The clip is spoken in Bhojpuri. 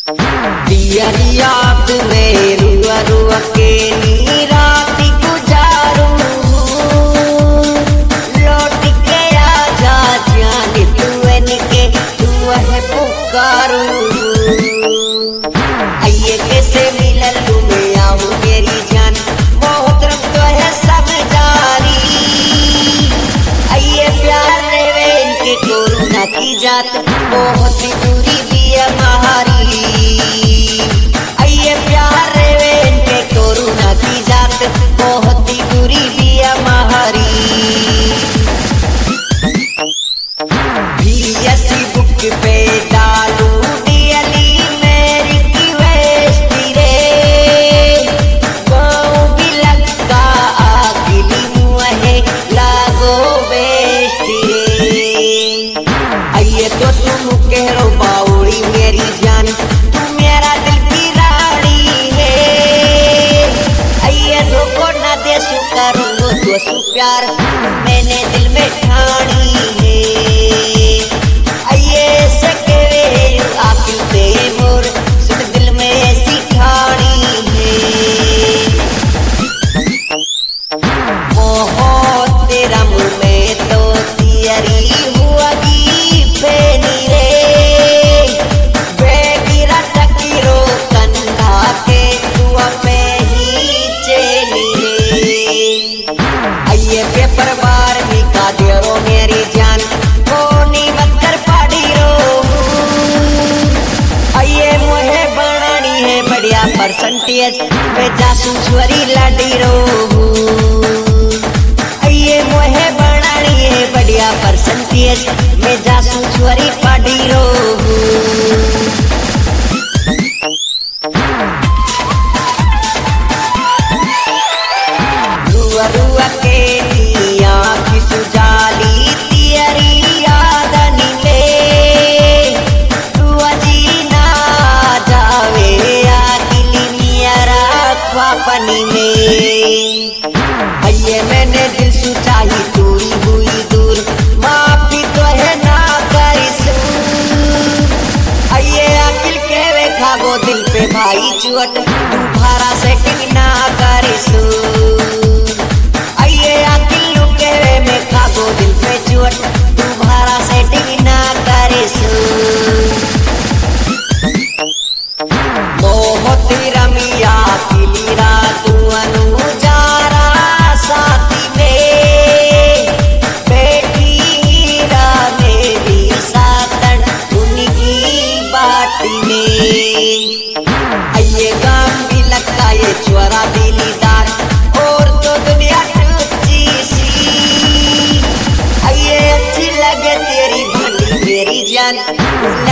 दिया याद में रुआ रुआ के नी रात गुजारू, लौट के आजा जान तू इनके तू है पुकारू। आइए कैसे मिललू में आऊं मेरी जान, मोहतरम तो है सब जारी। आइए प्यार लेवे इनके कोरोना की जात, बहुत ही दूरी भी हमारी। आइए प्यार लेवे इनके कोरोना की जात, बहुत ही दूरी भी हमारी। भी बुक पे डालू दियली मेरी की वेस्टी रे, गाँव भी लगा आगिली मुहे लागो बेस्टी रे। आइए तो सुनू कह रो बाउली मेरी जान, तू मेरा दिल की रानी है। आइए धोखो ना दे सु करूँगो तो सु प्यार मैंने दिल में ठानी है। आइए सके आखिर ते मोर सुन दिल में ऐसी ठानी है। मोह तेरा मुँह में तो तियरी हुआ की फेनी रे, बेगिरा टकीरो कंधा के दुआ में ही चेनी रे। आइए पेपर बार भी का देरो मेरी जान, कोनी मत कर पाड़ी रो। आइए मुहे बनानी है बढ़िया परसेंटेज में जासूसवरी लाडी रो। आइए मुहे बनानी है बढ़िया परसेंटेज में जासूसवरी पाड़ी रो। रुआ रुआ के दिया की सुजाली तियरी याद नीले, रुआ जी ना जावे आगिली नियरा ख्वापनी में। आइए मैंने दिल सुचाही दूरी हुई दूर, माफी तो है ना करिसू। आइए अकिल कहवे खागो दिल पे भाई चुअट, दोबारा सेटिंग ना करिसू। आइए अकिल कहवे में खागो दिल पे चुअट, दोबारा सेटिंग ना करिसू। मोहत रमिया किली रातू अनुजारा साथी में, बेटी हीरा मेरी सातन उनकी बाटी में। आइए गाम भी लगता ये चोरा दिलीदार और तो दुनिया टूची सी। आइए अच्छी लगे तेरी भांडी मेरी जान,